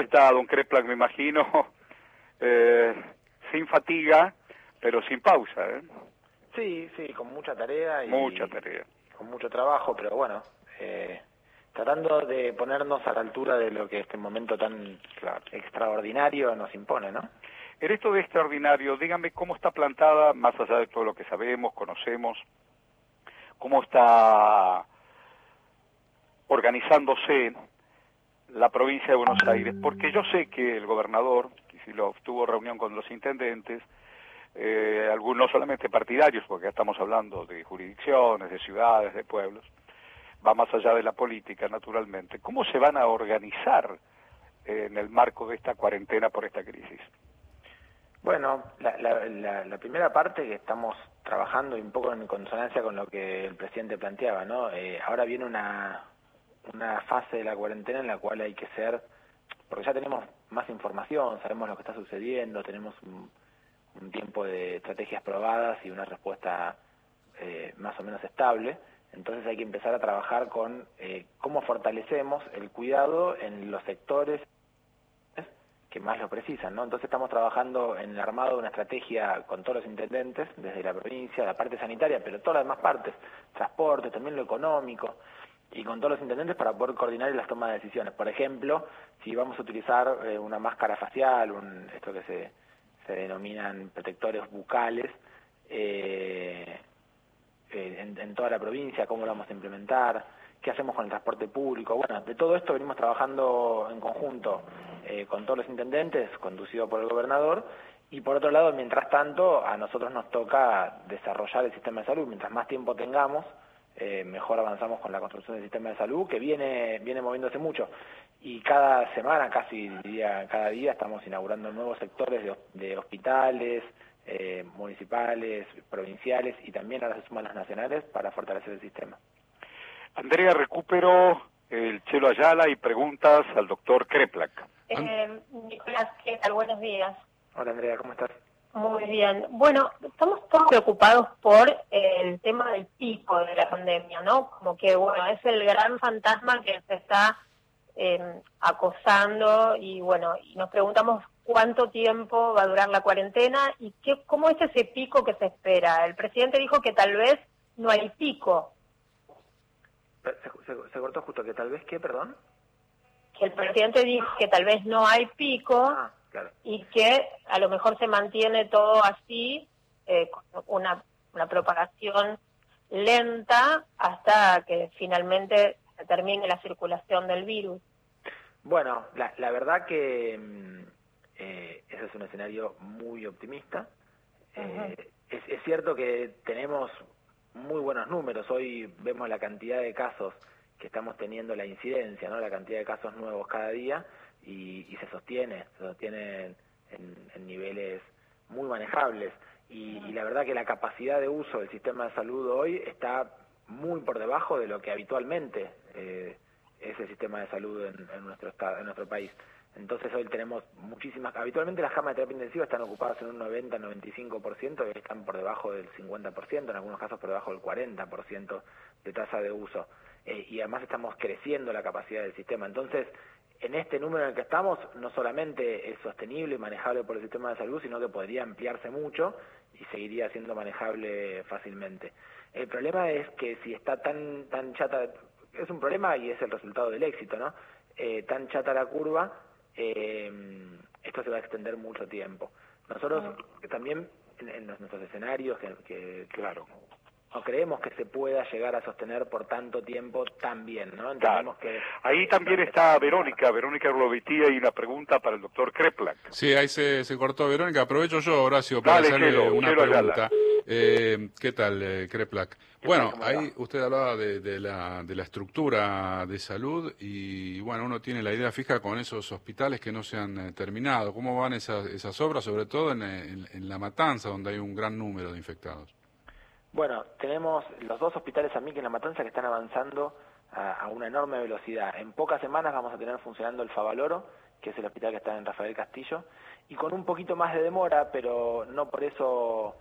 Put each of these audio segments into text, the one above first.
Está don Kreplak, me imagino, sin fatiga, pero sin pausa, ¿eh? Sí, con mucha tarea y Mucha tarea. con mucho trabajo, pero bueno, tratando de ponernos a la altura de lo que este momento tan extraordinario nos impone, ¿no? En esto de extraordinario, dígame cómo está plantada, más allá de todo lo que sabemos, conocemos, cómo está organizándose la provincia de Buenos Aires, porque yo sé que el gobernador, que si lo tuvo reunión con los intendentes, algunos no solamente partidarios, porque ya estamos hablando de jurisdicciones, de ciudades, de pueblos, va más allá de la política, naturalmente. ¿Cómo se van a organizar en el marco de esta cuarentena por esta crisis? Bueno, la primera parte que estamos trabajando y un poco en consonancia con lo que el presidente planteaba, ¿no? Ahora viene una fase de la cuarentena en la cual hay que ser, porque ya tenemos más información, sabemos lo que está sucediendo, tenemos un tiempo de estrategias probadas y una respuesta más o menos estable. Entonces hay que empezar a trabajar con cómo fortalecemos el cuidado en los sectores que más lo precisan, ¿no? Entonces estamos trabajando en el armado de una estrategia con todos los intendentes, desde la provincia, la parte sanitaria, pero todas las demás partes, transporte, también lo económico, y con todos los intendentes para poder coordinar las tomas de decisiones. Por ejemplo, si vamos a utilizar una máscara facial, esto que se denominan protectores bucales, en toda la provincia, cómo lo vamos a implementar, qué hacemos con el transporte público. Bueno, de todo esto venimos trabajando en conjunto con todos los intendentes, conducido por el gobernador, y por otro lado, mientras tanto, a nosotros nos toca desarrollar el sistema de salud. Mientras más tiempo tengamos, mejor avanzamos con la construcción del sistema de salud, que viene moviéndose mucho. Y cada semana, casi diría cada día, estamos inaugurando nuevos sectores de hospitales, municipales, provinciales, y también ahora se suman las nacionales para fortalecer el sistema. Andrea, recupero el Chelo Ayala y preguntas al doctor Kreplak. Nicolás, ¿qué tal? Buenos días. Hola Andrea, ¿cómo estás? Muy bien. Bueno, estamos todos preocupados por el tema del pico de la pandemia, ¿no? Como que, bueno, es el gran fantasma que se está acosando y, bueno, y nos preguntamos cuánto tiempo va a durar la cuarentena y cómo es ese pico que se espera. El presidente dijo que tal vez no hay pico. Se cortó justo, que tal vez, ¿qué, perdón? Que el presidente dijo que tal vez no hay pico claro. Y que a lo mejor se mantiene todo así, con una propagación lenta hasta que finalmente se termine la circulación del virus. Bueno, la verdad que ese es un escenario muy optimista. Es cierto que tenemos muy buenos números. Hoy vemos la cantidad de casos que estamos teniendo, la incidencia, ¿no? La cantidad de casos nuevos cada día y se sostiene en niveles muy manejables. Y la verdad que la capacidad de uso del sistema de salud hoy está muy por debajo de lo que habitualmente es el sistema de salud en nuestro país. Entonces hoy tenemos muchísimas, habitualmente las camas de terapia intensiva están ocupadas en un 90-95% y están por debajo del 50%, en algunos casos por debajo del 40% de tasa de uso. Y además estamos creciendo la capacidad del sistema. Entonces, en este número en el que estamos, no solamente es sostenible y manejable por el sistema de salud, sino que podría ampliarse mucho y seguiría siendo manejable fácilmente. El problema es que si está tan chata, es un problema y es el resultado del éxito, ¿no? Tan chata la curva, esto se va a extender mucho tiempo. Nosotros también en nuestros escenarios que claro, no creemos que se pueda llegar a sostener por tanto tiempo tan bien, ¿no? Entendemos que ahí también está Verónica Urlobitía, y una pregunta para el doctor Kreplak. Sí, ahí se cortó Verónica. Aprovecho yo, Horacio, para hacerle una pregunta. ¿Qué tal, Kreplak? Bueno, ahí usted hablaba de la estructura de salud y, bueno, uno tiene la idea fija con esos hospitales que no se han terminado. ¿Cómo van esas obras, sobre todo en La Matanza, donde hay un gran número de infectados? Bueno, tenemos los dos hospitales Amic en La Matanza que están avanzando a una enorme velocidad. En pocas semanas vamos a tener funcionando el Favaloro, que es el hospital que está en Rafael Castillo, y con un poquito más de demora, pero no por eso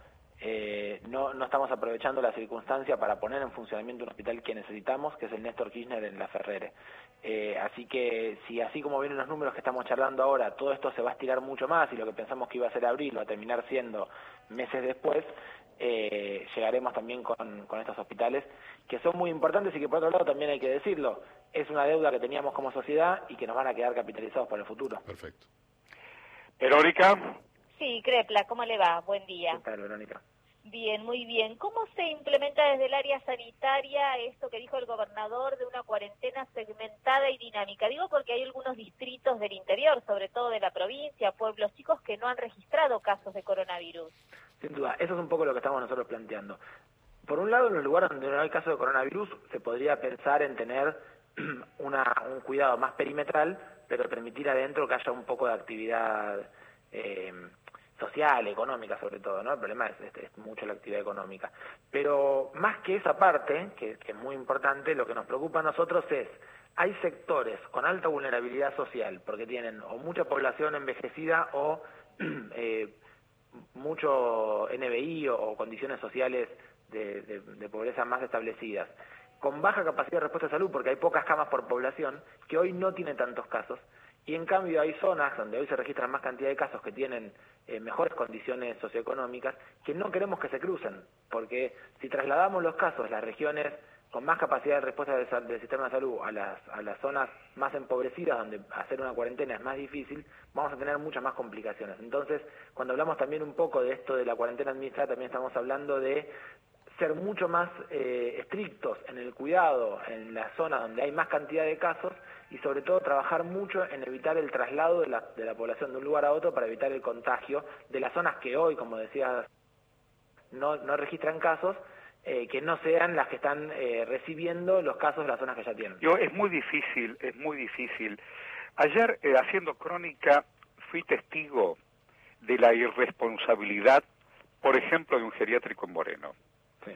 no estamos aprovechando la circunstancia para poner en funcionamiento un hospital que necesitamos, que es el Néstor Kirchner en La Ferrere. Así que si así como vienen los números que estamos charlando ahora, todo esto se va a estirar mucho más y lo que pensamos que iba a ser abril va a terminar siendo meses después, llegaremos también con estos hospitales que son muy importantes y que por otro lado también hay que decirlo, es una deuda que teníamos como sociedad y que nos van a quedar capitalizados para el futuro. Perfecto. Verónica. Sí, Crepla, ¿cómo le va? Buen día. ¿Qué tal, Verónica? Bien, muy bien. ¿Cómo se implementa desde el área sanitaria esto que dijo el gobernador de una cuarentena segmentada y dinámica? Digo porque hay algunos distritos del interior, sobre todo de la provincia, pueblos chicos, que no han registrado casos de coronavirus. Sin duda, eso es un poco lo que estamos nosotros planteando. Por un lado, en los lugares donde no hay casos de coronavirus, se podría pensar en tener un cuidado más perimetral, pero permitir adentro que haya un poco de actividad social, económica sobre todo, ¿no? El problema es mucho la actividad económica. Pero más que esa parte, que es muy importante, lo que nos preocupa a nosotros es, hay sectores con alta vulnerabilidad social, porque tienen o mucha población envejecida o mucho NBI o condiciones sociales de pobreza más establecidas, con baja capacidad de respuesta de salud, porque hay pocas camas por población, que hoy no tiene tantos casos, y en cambio hay zonas donde hoy se registran más cantidad de casos que tienen mejores condiciones socioeconómicas, que no queremos que se crucen, porque si trasladamos los casos a las regiones con más capacidad de respuesta del sistema de salud a las zonas más empobrecidas, donde hacer una cuarentena es más difícil, vamos a tener muchas más complicaciones. Entonces, cuando hablamos también un poco de esto de la cuarentena administrada, también estamos hablando de ser mucho más estrictos en el cuidado en la zona donde hay más cantidad de casos y sobre todo trabajar mucho en evitar el traslado de la población de un lugar a otro para evitar el contagio de las zonas que hoy, como decías, no registran casos, que no sean las que están recibiendo los casos de las zonas que ya tienen. Es muy difícil. Ayer, haciendo crónica, fui testigo de la irresponsabilidad, por ejemplo, de un geriátrico en Moreno. Sí.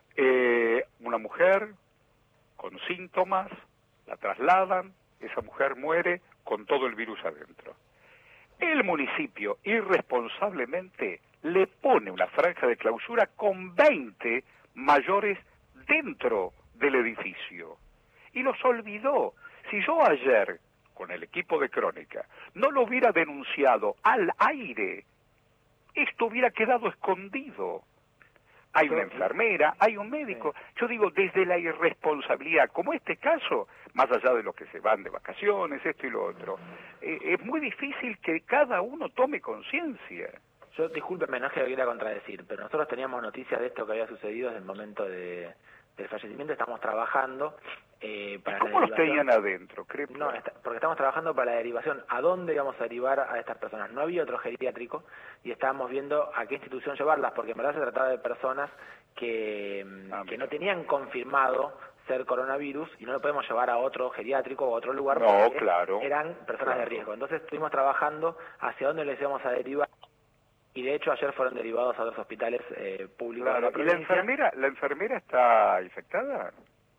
Una mujer con síntomas, la trasladan, esa mujer muere con todo el virus adentro. El municipio, irresponsablemente, le pone una franja de clausura con 20 mayores dentro del edificio. Y los olvidó. Si yo ayer, con el equipo de Crónica, no lo hubiera denunciado al aire, esto hubiera quedado escondido. Hay una enfermera, hay un médico. Yo digo, desde la irresponsabilidad, como este caso, más allá de los que se van de vacaciones, esto y lo otro, es muy difícil que cada uno tome conciencia. Yo, discúlpeme, no es que lo quiera contradecir, pero nosotros teníamos noticias de esto que había sucedido desde el momento del fallecimiento. Estamos trabajando para ¿Cómo los tenían adentro? No, porque estamos trabajando para la derivación. ¿A dónde íbamos a derivar a estas personas? No había otro geriátrico y estábamos viendo a qué institución llevarlas, porque en verdad se trataba de personas que no tenían confirmado ser coronavirus y no lo podemos llevar a otro geriátrico o a otro lugar porque eran personas de riesgo. Entonces estuvimos trabajando hacia dónde les íbamos a derivar. Y de hecho ayer fueron derivados a otros hospitales públicos de la provincia. ¿Y la enfermera está infectada?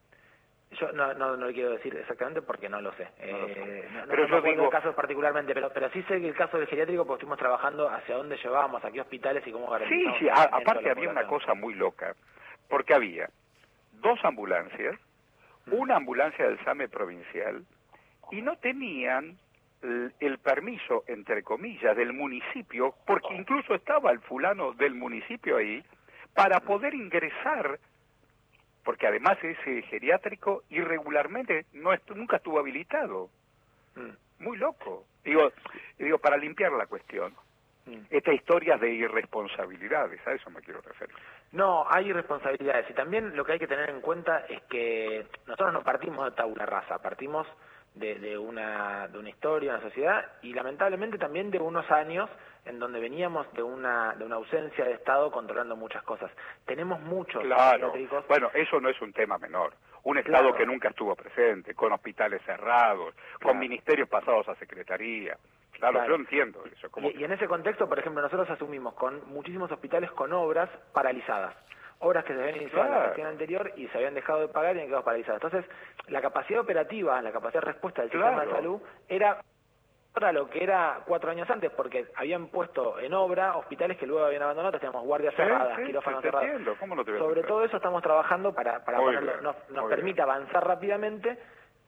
Yo no le quiero decir exactamente porque no lo sé. Pero yo digo casos particularmente, pero sí sé que el caso del geriátrico, porque estuvimos trabajando hacia dónde llevábamos, a qué hospitales y cómo garantizamos. Sí, aparte había una cosa muy loca, porque había 2 ambulancias, una ambulancia del SAME provincial, y no tenían el permiso, entre comillas, del municipio, porque incluso estaba el fulano del municipio ahí, para poder ingresar, porque además ese geriátrico irregularmente nunca estuvo habilitado. Muy loco. Digo, para limpiar la cuestión. Estas historias de irresponsabilidades, a eso me quiero referir. No, hay irresponsabilidades, y también lo que hay que tener en cuenta es que nosotros no partimos de tabula rasa, partimos de una historia, una sociedad, y lamentablemente también de unos años en donde veníamos de una ausencia de Estado controlando muchas cosas. Tenemos muchos geriátricos. Bueno, eso no es un tema menor. Un Estado que nunca estuvo presente, con hospitales cerrados, con ministerios pasados a secretaría. Claro, yo entiendo eso. Y en ese contexto, por ejemplo, nosotros asumimos con muchísimos hospitales con obras paralizadas. Obras que se habían iniciado en la gestión anterior y se habían dejado de pagar y han quedado paralizadas. Entonces, la capacidad operativa, la capacidad de respuesta del sistema de salud era para lo que era 4 años antes, porque habían puesto en obra hospitales que luego habían abandonado, teníamos guardias cerradas, quirófanos cerrados. ¿Cómo no te Sobre todo eso estamos trabajando para ponerlo, nos permite avanzar rápidamente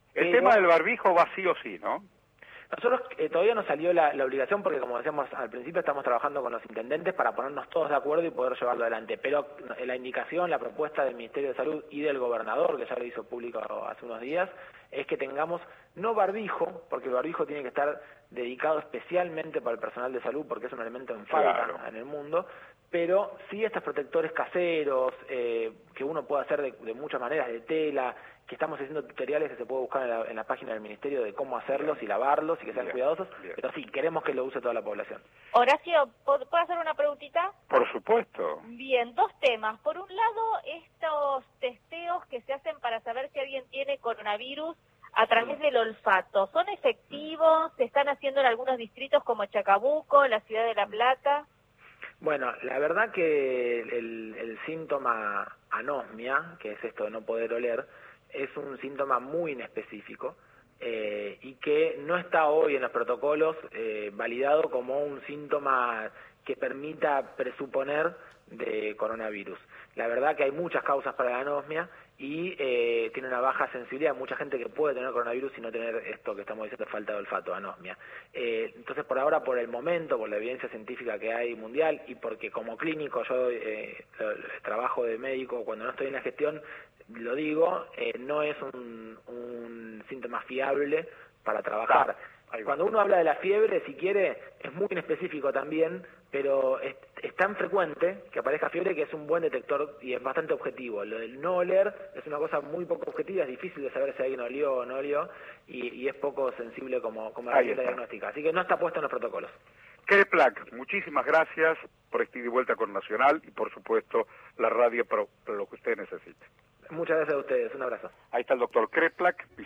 El tema del barbijo va sí o sí, ¿no? Nosotros todavía no salió la obligación porque, como decíamos al principio, estamos trabajando con los intendentes para ponernos todos de acuerdo y poder llevarlo adelante. Pero la indicación, la propuesta del Ministerio de Salud y del gobernador, que ya lo hizo público hace unos días, es que tengamos no barbijo, porque el barbijo tiene que estar dedicado especialmente para el personal de salud porque es un elemento en falta en el mundo, pero sí estos protectores caseros que uno puede hacer de muchas maneras, de tela, que estamos haciendo tutoriales que se puede buscar en la página del Ministerio de cómo hacerlos y lavarlos y que sean cuidadosos, pero sí, queremos que lo use toda la población. Horacio, ¿puedo hacer una preguntita? Por supuesto. Bien, dos temas. Por un lado, estos testeos que se hacen para saber si alguien tiene coronavirus a través del olfato, ¿son efectivos? ¿Se están haciendo en algunos distritos como Chacabuco, la ciudad de La Plata? Bueno, la verdad que el síntoma anosmia, que es esto de no poder oler, es un síntoma muy inespecífico y que no está hoy en los protocolos validado como un síntoma que permita presuponer de coronavirus. La verdad que hay muchas causas para la anosmia y tiene una baja sensibilidad, mucha gente que puede tener coronavirus y no tener esto que estamos diciendo, falta de olfato, anosmia. Entonces, por ahora, por el momento, por la evidencia científica que hay mundial y porque como clínico yo trabajo de médico, cuando no estoy en la gestión, lo digo, no es un síntoma fiable para trabajar. Cuando uno habla de la fiebre, si quiere, es muy inespecífico también, pero es tan frecuente que aparezca fiebre que es un buen detector y es bastante objetivo. Lo del no oler es una cosa muy poco objetiva, es difícil de saber si alguien olió o no olió y es poco sensible como herramienta diagnóstica. Así que no está puesto en los protocolos. Kreplak, muchísimas gracias por este ida y vuelta con Nacional y por supuesto la radio para lo que usted necesite. Muchas gracias a ustedes, un abrazo. Ahí está el doctor Kreplak.